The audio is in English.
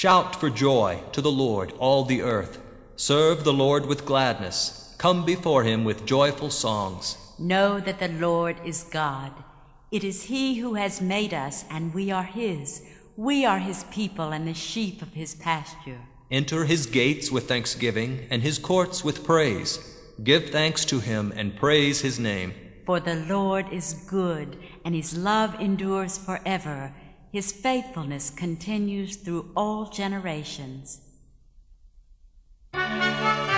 Shout for joy to the Lord, all the earth. Serve the Lord with gladness. Come before him with joyful songs. Know that the Lord is God. It is he who has made us, and we are his. We are his people and the sheep of his pasture. Enter his gates with thanksgiving and his courts with praise. Give thanks to him and praise his name. For the Lord is good, and his love endures forever. His faithfulness continues through all generations.